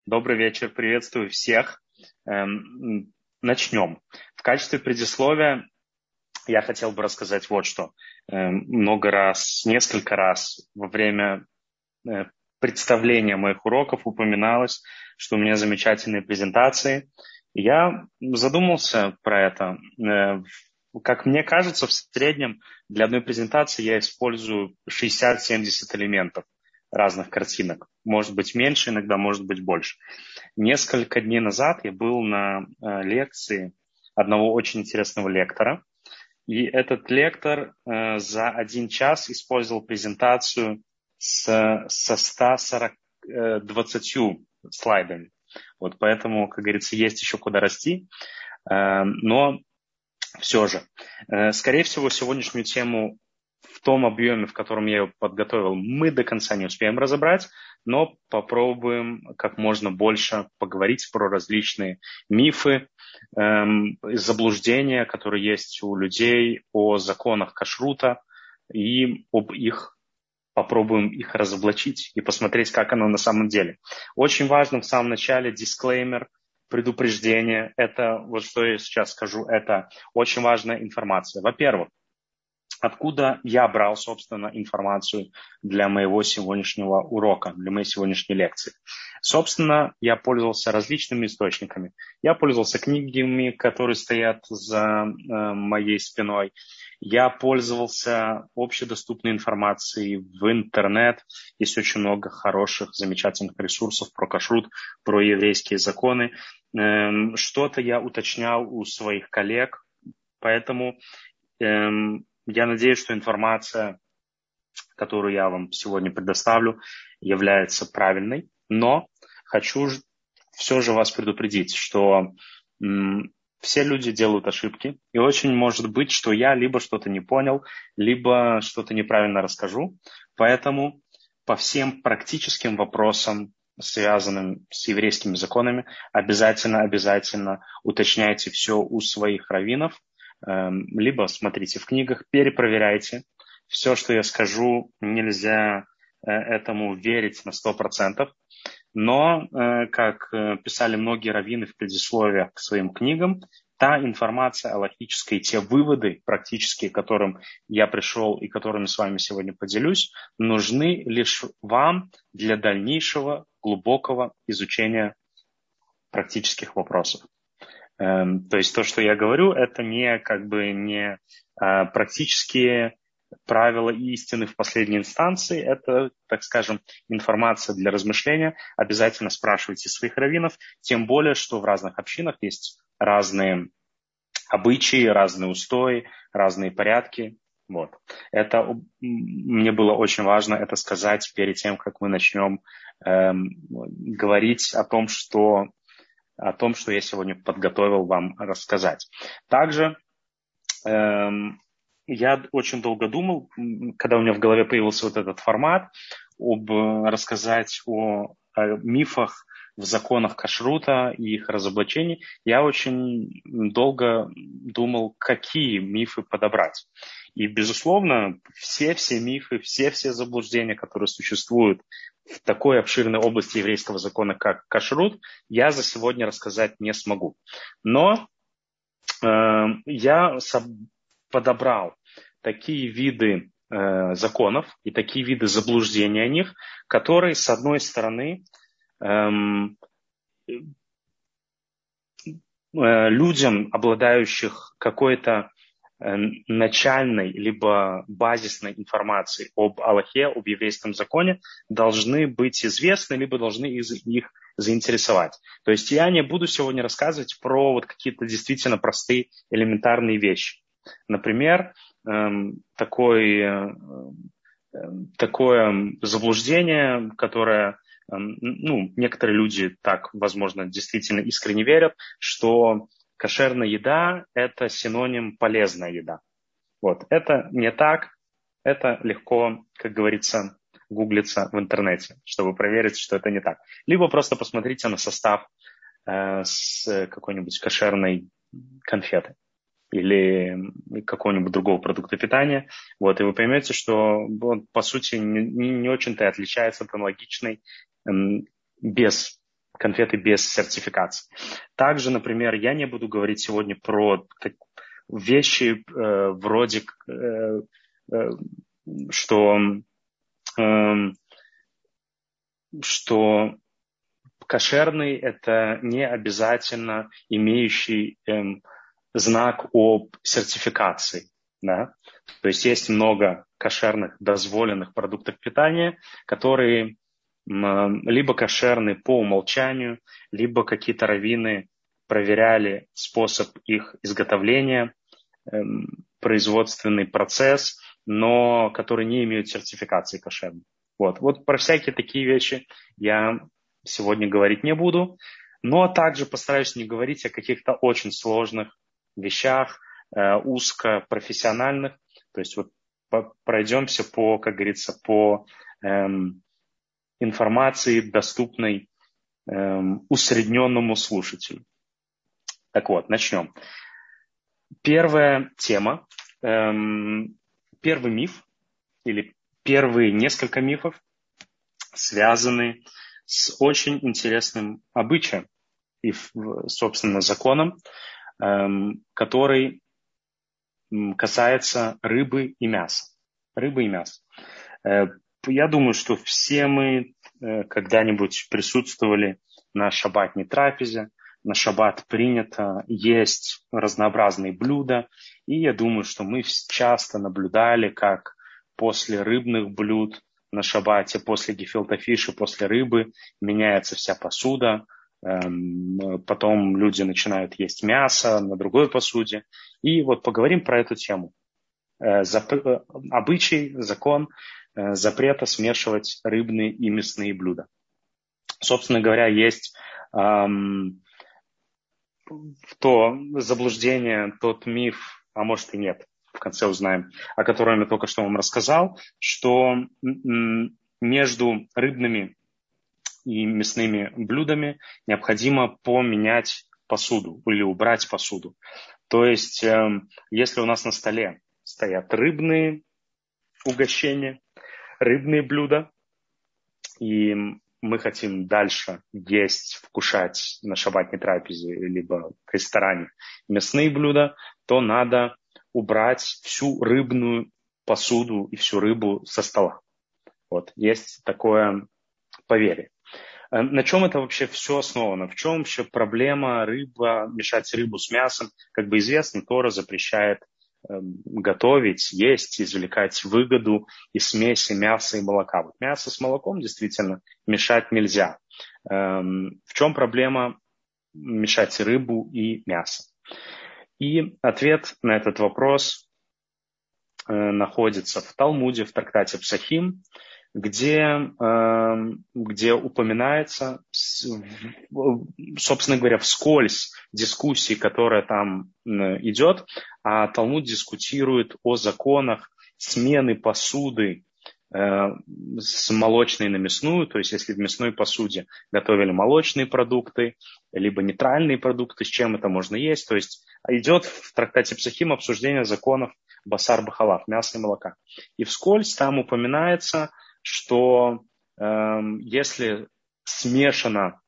Добрый вечер, приветствую всех. Начнем. В качестве предисловия я хотел бы рассказать вот что. Несколько раз во время э, представления моих уроков упоминалось, что у меня замечательные презентации. Я задумался про это. Как мне кажется, в среднем для одной презентации я использую 60-70 элементов разных картинок. Может быть меньше, иногда может быть больше. Несколько дней назад я был на лекции одного очень интересного лектора. И этот лектор за 1 час использовал презентацию со 120 слайдами. Вот поэтому, как говорится, есть еще куда расти. Но все же, скорее всего, сегодняшнюю тему в том объеме, в котором я ее подготовил, мы до конца не успеем разобрать, но попробуем как можно больше поговорить про различные мифы, заблуждения, которые есть у людей о законах кашрута, и попробуем их разоблачить и посмотреть, как оно на самом деле. Очень важно в самом начале дисклеймер, предупреждение. Это, вот что я сейчас скажу, это очень важная информация. Во-первых, откуда я брал, собственно, информацию для моего сегодняшнего урока, для моей сегодняшней лекции. Собственно, я пользовался различными источниками. Я пользовался книгами, которые стоят за моей спиной. Я пользовался общедоступной информацией в интернет. Есть очень много хороших, замечательных ресурсов про кашрут, про еврейские законы. Что-то я уточнял у своих коллег, поэтому я надеюсь, что информация, которую я вам сегодня предоставлю, является правильной, но хочу все же вас предупредить, что все люди делают ошибки, и очень может быть, что я либо что-то не понял, либо что-то неправильно расскажу, поэтому по всем практическим вопросам, связанным с еврейскими законами, обязательно уточняйте все у своих раввинов, либо смотрите в книгах, перепроверяйте. Все, что я скажу, нельзя этому верить на 100%. Но, как писали многие раввины в предисловиях к своим книгам, та информация алахическая, те выводы практические, к которым я пришел и которыми с вами сегодня поделюсь, нужны лишь вам для дальнейшего глубокого изучения практических вопросов. То есть то, что я говорю, это не практические правила и истины в последней инстанции, это, так скажем, информация для размышления. Обязательно спрашивайте своих раввинов, тем более, что в разных общинах есть разные обычаи, разные устои, разные порядки. Вот. Это мне было очень важно это сказать перед тем, как мы начнем говорить о том, что я сегодня подготовил вам рассказать. Также я очень долго думал, когда у меня в голове появился вот этот формат, рассказать о мифах в законах кашрута и их разоблачении. Я очень долго думал, какие мифы подобрать. И, безусловно, все мифы, все заблуждения, которые существуют в такой обширной области еврейского закона, как кашрут, я за сегодня рассказать не смогу. Но я подобрал такие виды законов и такие виды заблуждений о них, которые, с одной стороны, людям, обладающих какой-то начальной либо базисной информацией об Аллахе, об еврейском законе, должны быть известны, либо должны их заинтересовать. То есть я не буду сегодня рассказывать про вот какие-то действительно простые, элементарные вещи. Например, такое заблуждение, которое некоторые люди так, возможно, действительно искренне верят, что кошерная еда – это синоним полезная еда. Вот. Это не так. Это легко, как говорится, гуглиться в интернете, чтобы проверить, что это не так. Либо просто посмотрите на состав с какой-нибудь кошерной конфеты или какого-нибудь другого продукта питания. Вот, и вы поймете, что он, по сути, не очень-то и отличается от аналогичной без конфеты без сертификации. Также, например, я не буду говорить сегодня про вещи вроде, что кошерный – это не обязательно имеющий знак об сертификации. Да? То есть есть много кошерных, дозволенных продуктов питания, которые либо кошерны по умолчанию, либо какие-то раввины проверяли способ их изготовления, производственный процесс, но которые не имеют сертификации кошерной. Вот про всякие такие вещи я сегодня говорить не буду, но также постараюсь не говорить о каких-то очень сложных вещах, узкопрофессиональных. То есть вот пройдемся по, как говорится, по информации, доступной усредненному слушателю. Так вот, начнем. Первая тема, первый миф или первые несколько мифов связаны с очень интересным обычаем и, собственно, законом, который касается рыбы и мяса. Рыбы и мяса. Я думаю, что все мы когда-нибудь присутствовали на шаббатной трапезе. На шаббат принято есть разнообразные блюда. И я думаю, что мы часто наблюдали, как после рыбных блюд на шаббате, после гефилта фиша, после рыбы меняется вся посуда. Потом люди начинают есть мясо на другой посуде. И вот поговорим про эту тему. Обычай, закон запрета смешивать рыбные и мясные блюда. Собственно говоря, есть то заблуждение, тот миф, а может и нет, в конце узнаем, о котором я только что вам рассказал, что между рыбными и мясными блюдами необходимо поменять посуду или убрать посуду. То есть, если у нас на столе стоят рыбные угощения, рыбные блюда, и мы хотим дальше есть, вкушать на шаббатной трапезе, либо в ресторане мясные блюда, то надо убрать всю рыбную посуду и всю рыбу со стола. Вот, есть такое поверье. На чем это вообще все основано? В чем вообще проблема мешать рыбу с мясом? Как бы известно, Тора запрещает готовить, есть, извлекать выгоду из смеси мяса и молока. Вот мясо с молоком действительно мешать нельзя. В чем проблема мешать рыбу и мясо? И ответ на этот вопрос находится в Талмуде, в трактате Псахим, где упоминается, собственно говоря, вскользь дискуссии, которая там идет, а Талмуд дискутирует о законах смены посуды с молочной на мясную, то есть если в мясной посуде готовили молочные продукты, либо нейтральные продукты, с чем это можно есть, то есть идет в трактате Псахим обсуждение законов басар бахалав, мяса и молока. И вскользь там упоминается, что если смешана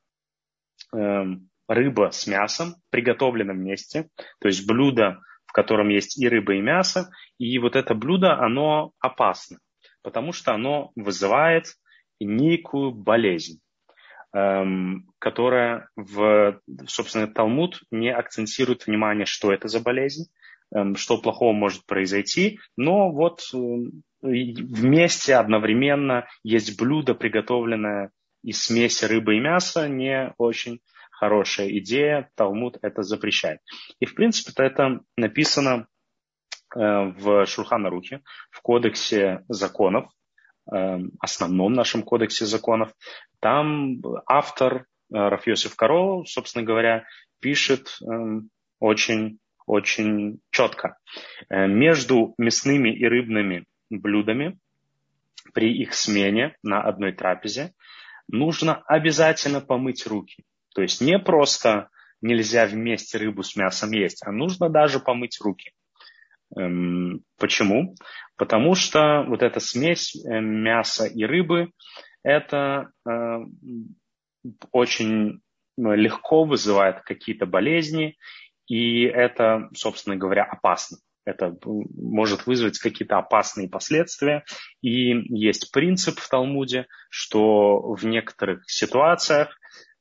рыба с мясом в приготовленном месте, то есть блюдо, в котором есть и рыба, и мясо, и вот это блюдо, оно опасно, потому что оно вызывает некую болезнь, которая, собственно, Талмуд не акцентирует внимание, что это за болезнь, что плохого может произойти, но вот вместе одновременно есть блюдо, приготовленное из смеси рыбы и мяса, не очень хорошая идея, Талмуд это запрещает. И в принципе это написано в Шулхан Арухе, в кодексе законов, основном нашем кодексе законов. Там автор Рав Йосеф Каро, собственно говоря, пишет очень четко. Между мясными и рыбными блюдами при их смене на одной трапезе нужно обязательно помыть руки. То есть не просто нельзя вместе рыбу с мясом есть, а нужно даже помыть руки. Почему? Потому что вот эта смесь мяса и рыбы, это очень легко вызывает какие-то болезни, и это, собственно говоря, опасно. Это может вызвать какие-то опасные последствия. И есть принцип в Талмуде, что в некоторых ситуациях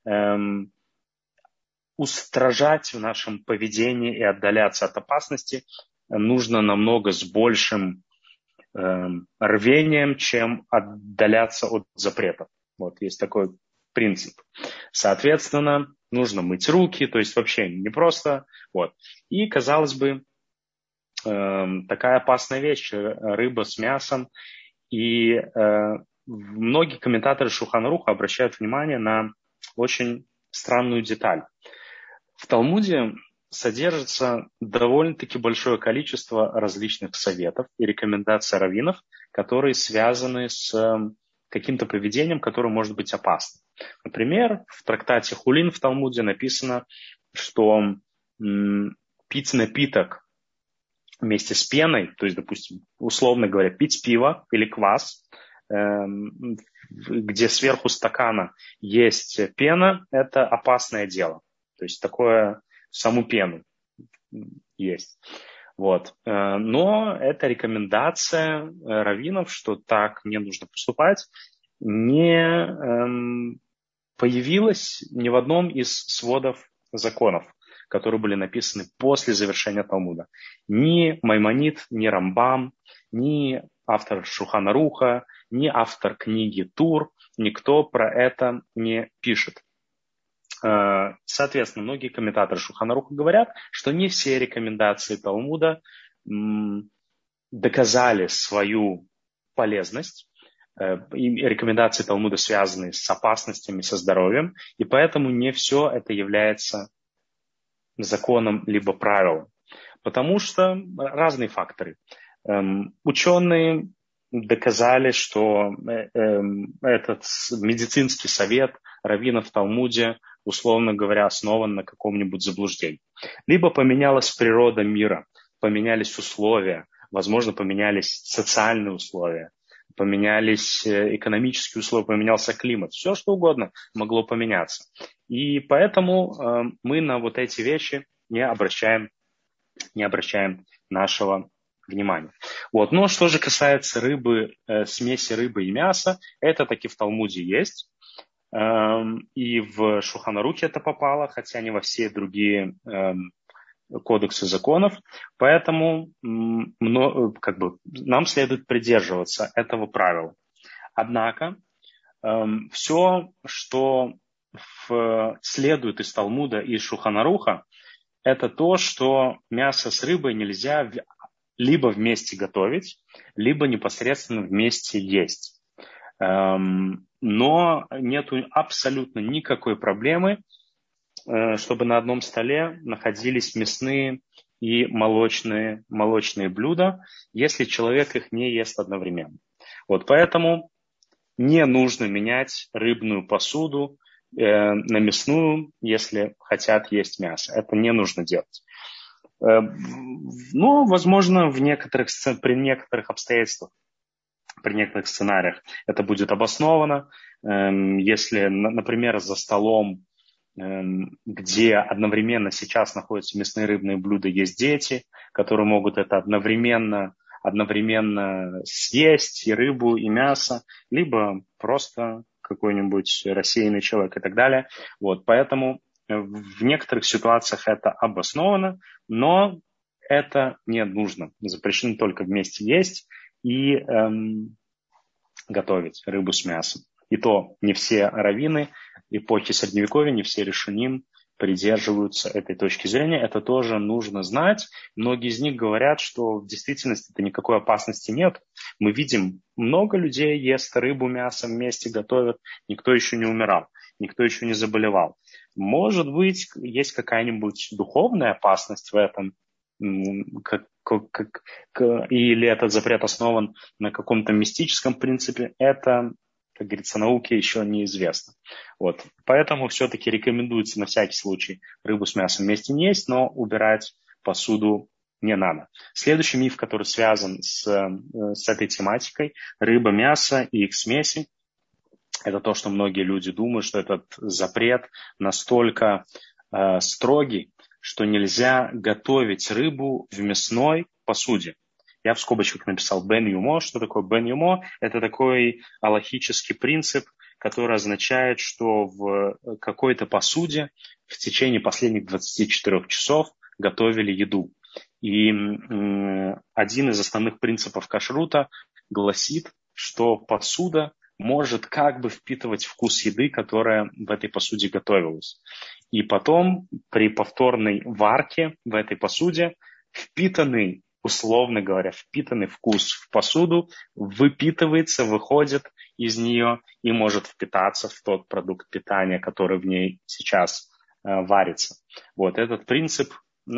устражать в нашем поведении и отдаляться от опасности нужно намного с большим рвением, чем отдаляться от запретов. Вот есть такой принцип. Соответственно, нужно мыть руки, то есть вообще не просто. Вот. И, казалось бы, такая опасная вещь, рыба с мясом. И многие комментаторы Шулхан Аруха обращают внимание на очень странную деталь. В Талмуде содержится довольно-таки большое количество различных советов и рекомендаций раввинов, которые связаны с каким-то поведением, которое может быть опасным. Например, в трактате Хулин в Талмуде написано, что пить напиток вместе с пеной, то есть, допустим, условно говоря, пить пиво или квас, где сверху стакана есть пена, это опасное дело. То есть такое, саму пену есть. Вот. Но это рекомендация раввинов, что так не нужно поступать, не появилась ни в одном из сводов законов, которые были написаны после завершения Талмуда. Ни Маймонид, ни Рамбам, ни автор Шулхан Аруха, ни автор книги Тур, никто про это не пишет. Соответственно, многие комментаторы Шулхан Аруха говорят, что не все рекомендации Талмуда доказали свою полезность. И рекомендации Талмуда связаны с опасностями, со здоровьем, и поэтому не все это является законом либо правилом. Потому что разные факторы. Ученые доказали, что этот медицинский совет раввинов в Талмуде, условно говоря, основан на каком-нибудь заблуждении. Либо поменялась природа мира, поменялись условия, возможно, поменялись социальные условия, поменялись экономические условия, поменялся климат. Все, что угодно могло поменяться. И поэтому мы на вот эти вещи не обращаем нашего внимания. Вот. Но что же касается рыбы, смеси рыбы и мяса, это таки в Талмуде есть. И в Шулхан Арухе это попало, хотя не во все другие кодексы законов. Поэтому нам следует придерживаться этого правила. Однако все, что следует из Талмуда и из Шулхан Аруха, это то, что мясо с рыбой нельзя либо вместе готовить, либо непосредственно вместе есть. Но нет абсолютно никакой проблемы, чтобы на одном столе находились мясные и молочные блюда, если человек их не ест одновременно. Вот поэтому не нужно менять рыбную посуду на мясную, если хотят есть мясо. Это не нужно делать. Но, возможно, при некоторых обстоятельствах, при некоторых сценариях это будет обосновано. Если, например, за столом, где одновременно сейчас находятся мясные и рыбные блюда, есть дети, которые могут это одновременно съесть и рыбу, и мясо, либо просто какой-нибудь рассеянный человек и так далее. Вот, поэтому в некоторых ситуациях это обосновано, но это не нужно. Запрещено только вместе есть и готовить рыбу с мясом. И то не все раввины эпохи Средневековья, не все решуним придерживаются этой точки зрения. Это тоже нужно знать. Многие из них говорят, что в действительности никакой опасности нет. Мы видим, много людей ест рыбу, мясо вместе готовят. Никто еще не умирал, никто еще не заболевал. Может быть, есть какая-нибудь духовная опасность в этом, или этот запрет основан на каком-то мистическом принципе, это, как говорится, науке еще неизвестно. Вот. Поэтому все-таки рекомендуется на всякий случай рыбу с мясом вместе не есть, но убирать посуду не надо. Следующий миф, который связан с этой тематикой, рыба, мясо и их смеси, Это то, что многие люди думают, что этот запрет настолько строгий, что нельзя готовить рыбу в мясной посуде. Я в скобочках написал бен юмо. Что такое бен юмо? Это такой алахический принцип, который означает, что в какой-то посуде в течение последних 24 часов готовили еду. И один из основных принципов кашрута гласит, что посуда может как бы впитывать вкус еды, которая в этой посуде готовилась. И потом при повторной варке в этой посуде впитанный, условно говоря, впитанный вкус в посуду выпитывается, выходит из нее и может впитаться в тот продукт питания, который в ней сейчас варится. Вот этот принцип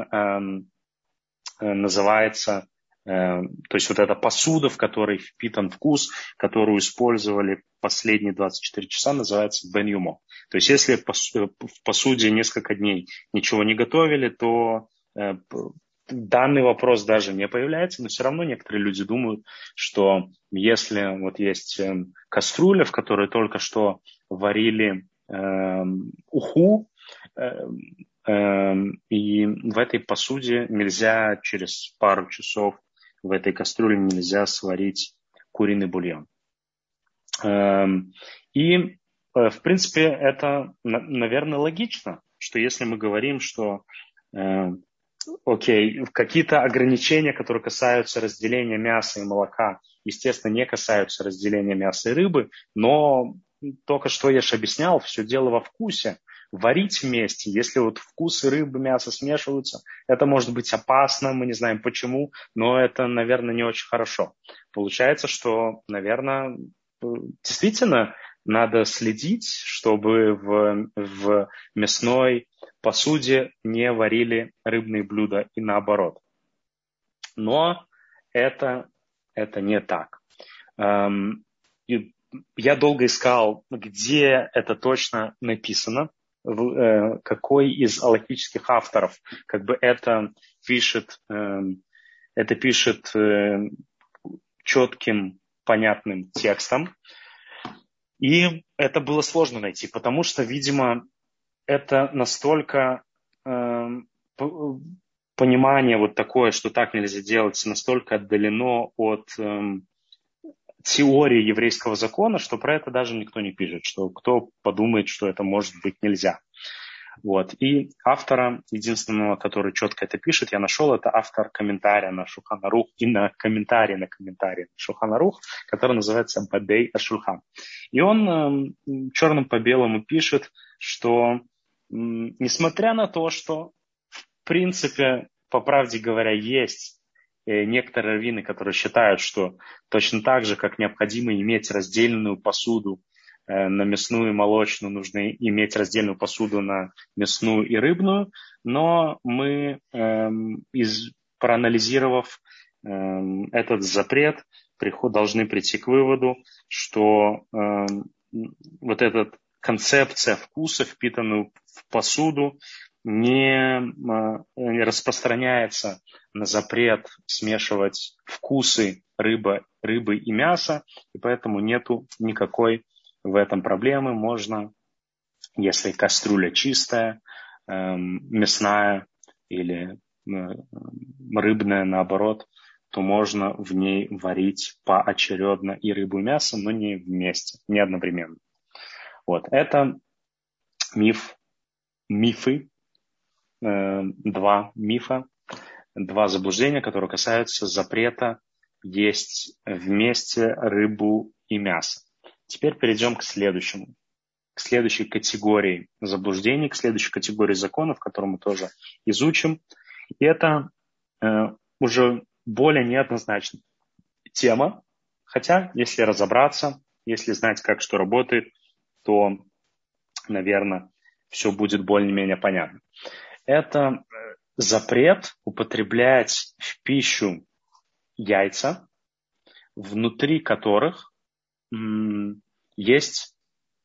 называется, то есть вот эта посуда, в которой впитан вкус, которую использовали последние 24 часа, называется бен юмо. То есть если в посуде несколько дней ничего не готовили, то данный вопрос даже не появляется, но все равно некоторые люди думают, что если вот есть кастрюля, в которой только что варили уху, и в этой посуде нельзя через пару часов в этой кастрюле нельзя сварить куриный бульон. И, в принципе, это, наверное, логично, что если мы говорим, что какие-то ограничения, которые касаются разделения мяса и молока, естественно, не касаются разделения мяса и рыбы, но только что я же объяснял, все дело во вкусе. Варить вместе, если вот вкусы рыбы, мяса смешиваются, это может быть опасно, мы не знаем почему, но это, наверное, не очень хорошо. Получается, что, наверное, действительно надо следить, чтобы в мясной посуде не варили рыбные блюда и наоборот. Но это не так. Я долго искал, где это точно написано, какой из алахических авторов как бы это пишет четким, понятным текстом. И это было сложно найти, потому что, видимо, это настолько понимание вот такое, что так нельзя делать, настолько отдалено от теории еврейского закона, что про это даже никто не пишет, что кто подумает, что это может быть нельзя. Вот. И автора, единственного, который четко это пишет, я нашел, это автор комментария на Шулхан Арух и на комментарий на Шулхан Арух, который называется Бадей аш-Шульхан. И он черным по белому пишет, что несмотря на то, что в принципе, по правде говоря, есть некоторые раввины, которые считают, что точно так же, как необходимо иметь раздельную посуду на мясную и молочную, нужно иметь раздельную посуду на мясную и рыбную, но мы, проанализировав этот запрет, должны прийти к выводу, что вот эта концепция вкуса, впитанную в посуду, не распространяется на запрет смешивать вкусы рыбы и мяса, и поэтому нету никакой в этом проблемы. Можно, если кастрюля чистая, мясная или рыбная, наоборот, то можно в ней варить поочередно и рыбу, и мясо, но не вместе, не одновременно. Вот, это мифы, два мифа, два заблуждения, которые касаются запрета есть вместе рыбу и мясо. Теперь перейдем к следующей категории заблуждений, к следующей категории законов, которую мы тоже изучим. И это уже более неоднозначная тема, хотя, если разобраться, если знать, как что работает, то, наверное, все будет более-менее понятно. Это запрет употреблять в пищу яйца, внутри которых есть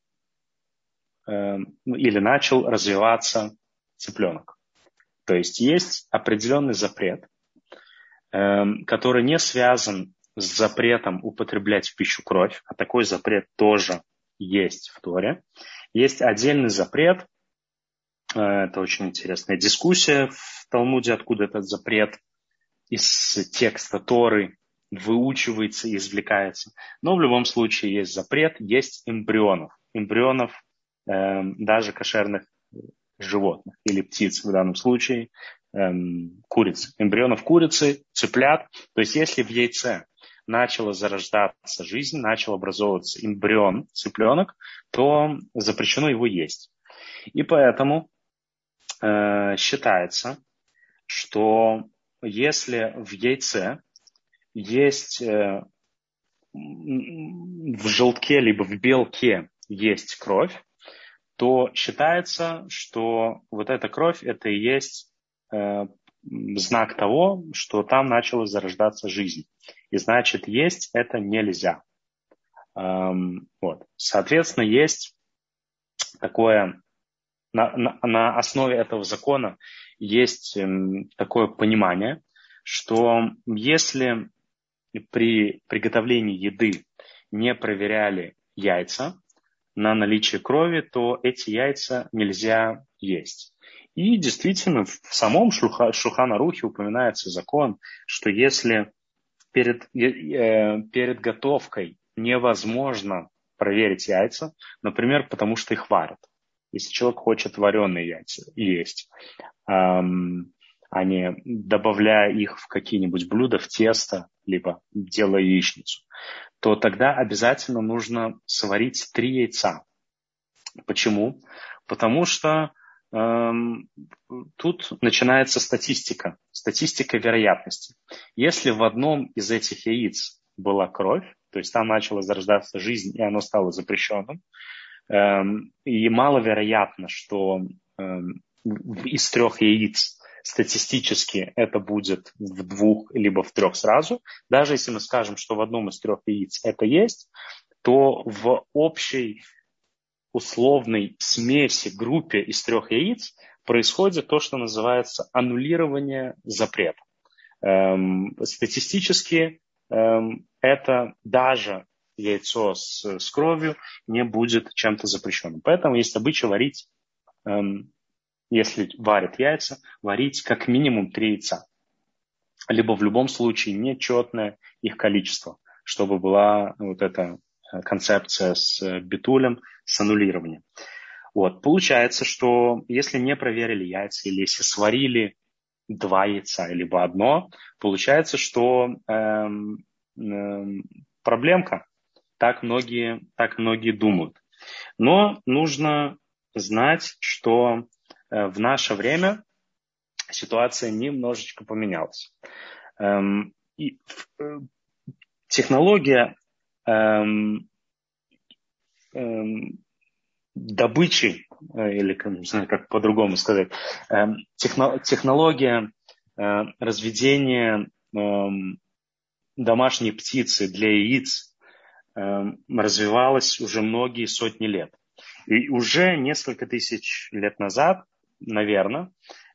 или начал развиваться цыпленок. То есть есть определенный запрет, который не связан с запретом употреблять в пищу кровь, а такой запрет тоже есть в Торе. Есть отдельный запрет. Это очень интересная дискуссия в Талмуде, откуда этот запрет из текста Торы выучивается и извлекается. Но в любом случае есть запрет, есть эмбрионов. Эмбрионов даже кошерных животных или птиц в данном случае, куриц. Эмбрионов курицы, цыплят. То есть если в яйце начала зарождаться жизнь, начал образовываться эмбрион, цыпленок, то запрещено его есть. И поэтому считается, что если в яйце есть в желтке либо в белке есть кровь, то считается, что вот эта кровь это и есть знак того, что там начала зарождаться жизнь. И значит, есть это нельзя. Вот. Соответственно, есть такое, на основе этого закона есть такое понимание, что если при приготовлении еды не проверяли яйца на наличие крови, то эти яйца нельзя есть. И действительно, в самом Шулхан Арухе упоминается закон, что если перед готовкой невозможно проверить яйца, например, потому что их варят. Если человек хочет вареные яйца есть, а не добавляя их в какие-нибудь блюда, в тесто, либо делая яичницу, то тогда обязательно нужно сварить 3 яйца. Почему? Потому что тут начинается статистика вероятности. Если в одном из этих яиц была кровь, то есть там начала зарождаться жизнь, и оно стало запрещенным, и маловероятно, что из 3 яиц статистически это будет в 2 либо в 3 сразу. Даже если мы скажем, что в одном из 3 яиц это есть, то в общей условной смеси, группе из 3 яиц происходит то, что называется аннулирование запрета. Статистически это даже яйцо с кровью не будет чем-то запрещенным. Поэтому есть обычай варить, если варят яйца, варить как минимум 3 яйца. Либо в любом случае нечетное их количество, чтобы была вот эта концепция с битулем, с аннулированием. Вот. Получается, что если не проверили яйца, или если сварили 2 яйца, либо 1, получается, что проблемка. Так многие думают. Но нужно знать, что в наше время ситуация немножечко поменялась. И технология добычи, или не знаю, как по-другому сказать, технология разведения домашней птицы для яиц развивалась уже многие сотни лет. И уже несколько тысяч лет назад, наверное,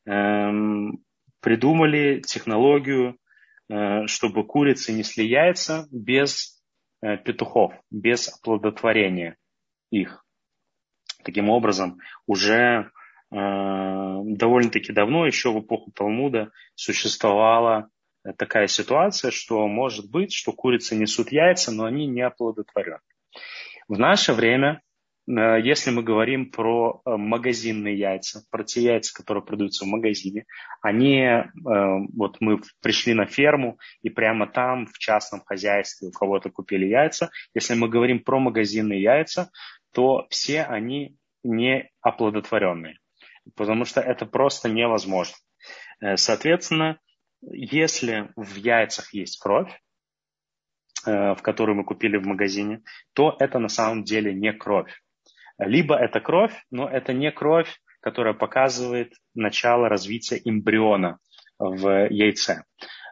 придумали технологию, чтобы курицы несли яйца без петухов, без оплодотворения их. Таким образом, уже довольно-таки давно, еще в эпоху Талмуда, существовала такая ситуация, что может быть, что курицы несут яйца, но они не оплодотворены. В наше время, если мы говорим про магазинные яйца, про те яйца, которые продаются в магазине, вот мы пришли на ферму и прямо там, в частном хозяйстве, у кого-то купили яйца. Если мы говорим про магазинные яйца, то все они не оплодотворенные, потому что это просто невозможно. Соответственно, если в яйцах есть кровь, в которую мы купили в магазине, то это на самом деле не кровь. Либо это кровь, но это не кровь, которая показывает начало развития эмбриона в яйце.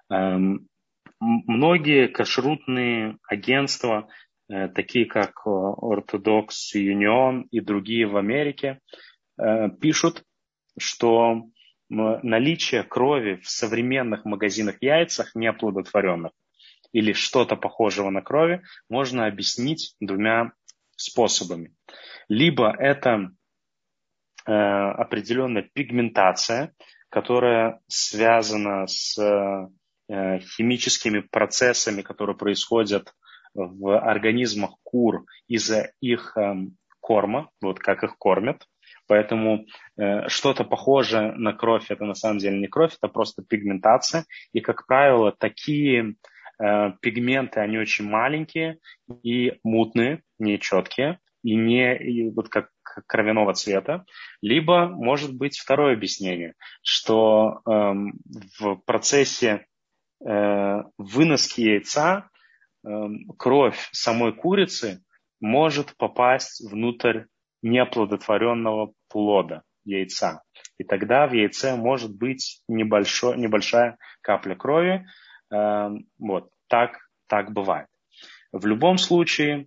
Многие кашрутные агентства, такие как Orthodox Union и другие в Америке, пишут, что наличие крови в современных магазинах яйцах неоплодотворенных или что-то похожего на крови можно объяснить 2 способами. Либо это определенная пигментация, которая связана с химическими процессами, которые происходят в организмах кур из-за их корма, вот как их кормят. Поэтому что-то похожее на кровь, это на самом деле не кровь, это просто пигментация. И, как правило, такие пигменты, они очень маленькие и мутные, нечеткие, и вот как кровяного цвета. Либо может быть второе объяснение, что в процессе выноски яйца кровь самой курицы может попасть внутрь неоплодотворенного плода яйца. И тогда в яйце может быть небольшая капля крови. Вот, так бывает. В любом случае,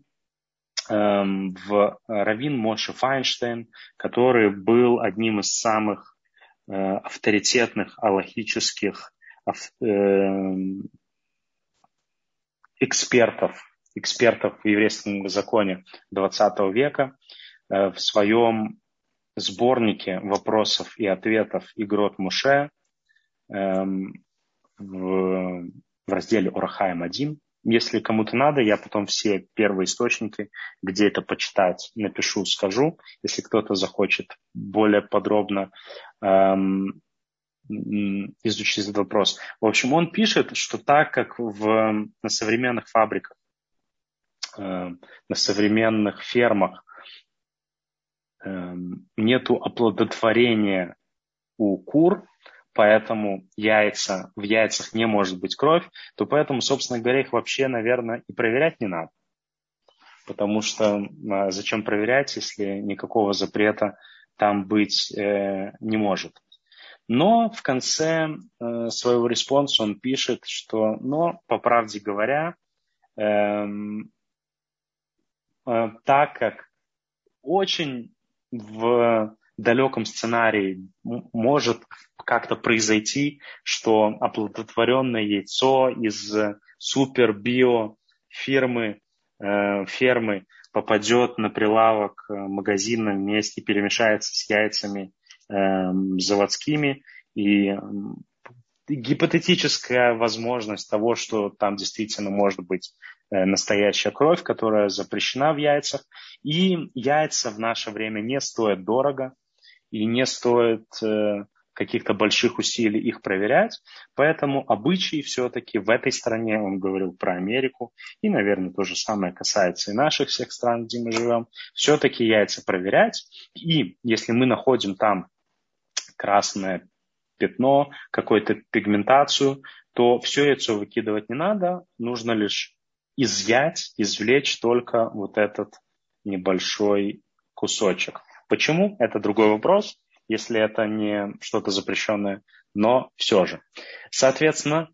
раввин Моше Файнштейн, который был одним из самых авторитетных алахических экспертов в еврейском законе XX века, в своем сборнике вопросов и ответов Игрот Моше в разделе Орахаим 1. Если кому-то надо, я потом все первые источники, где это почитать, напишу, скажу. Если кто-то захочет более подробно изучить этот вопрос. В общем, он пишет, что так как на современных фабриках, на современных фермах нету оплодотворения у кур, поэтому в яйцах не может быть кровь, то поэтому, собственно говоря, их вообще, наверное, и проверять не надо. Потому что зачем проверять, если никакого запрета там быть не может. Но в конце своего респонса он пишет, что, по правде говоря, так как очень в далеком сценарии может как-то произойти, что оплодотворенное яйцо из супер-био фермы попадет на прилавок магазина вместе, перемешается с яйцами заводскими, и гипотетическая возможность того, что там действительно может быть настоящая кровь, которая запрещена в яйцах. И яйца в наше время не стоят дорого и не стоит каких-то больших усилий их проверять. Поэтому обычай все-таки в этой стране, он говорил про Америку, и, наверное, то же самое касается и наших всех стран, где мы живем, все-таки яйца проверять. И если мы находим там красное пятно, какую-то пигментацию, то все яйцо выкидывать не надо, нужно лишь извлечь только вот этот небольшой кусочек. Почему? Это другой вопрос, если это не что-то запрещенное, но все же. Соответственно,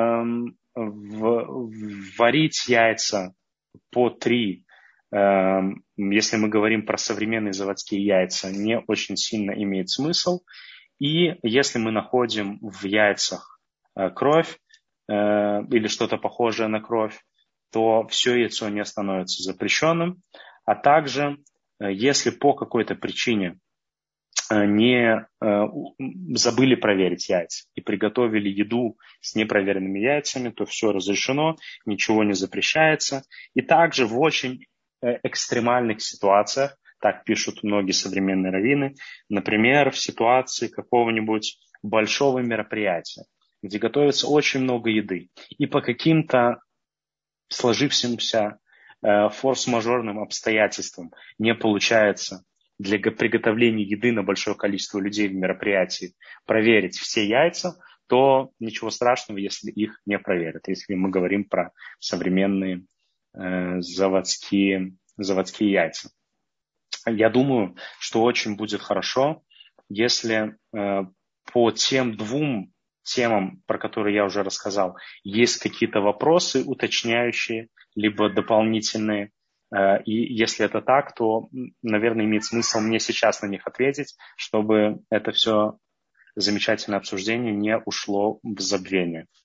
варить яйца по 3, если мы говорим про современные заводские яйца, не очень сильно имеет смысл. И если мы находим в яйцах кровь или что-то похожее на кровь, то все яйцо не становится запрещенным. А также, если по какой-то причине не забыли проверить яйца и приготовили еду с непроверенными яйцами, то все разрешено, ничего не запрещается. И также в очень экстремальных ситуациях, так пишут многие современные раввины, например, в ситуации какого-нибудь большого мероприятия, где готовится очень много еды, и по каким-то сложившимся форс-мажорным обстоятельствам не получается для приготовления еды на большое количество людей в мероприятии проверить все яйца, то ничего страшного, если их не проверят, если мы говорим про современные заводские яйца. Я думаю, что очень будет хорошо, если по тем 2 темам, про которые я уже рассказал, есть какие-то вопросы уточняющие, либо дополнительные. И если это так, то, наверное, имеет смысл мне сейчас на них ответить, чтобы это все замечательное обсуждение не ушло в забвение.